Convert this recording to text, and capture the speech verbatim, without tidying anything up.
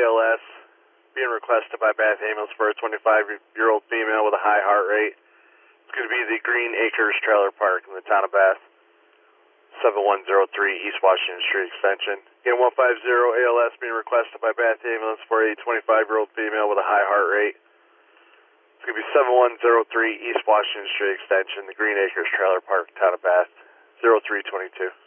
L S being requested by Bath Ambulance for a twenty-five-year-old female with a high heart rate. It's going to be the Green Acres Trailer Park in the town of Bath. seven one zero three East Washington Street Extension. Again, one five zero A L S being requested by Bath Ambulance for a twenty-five-year-old female with a high heart rate. It's going to be seven one zero three East Washington Street Extension, the Green Acres Trailer Park, town of Bath, zero three two two.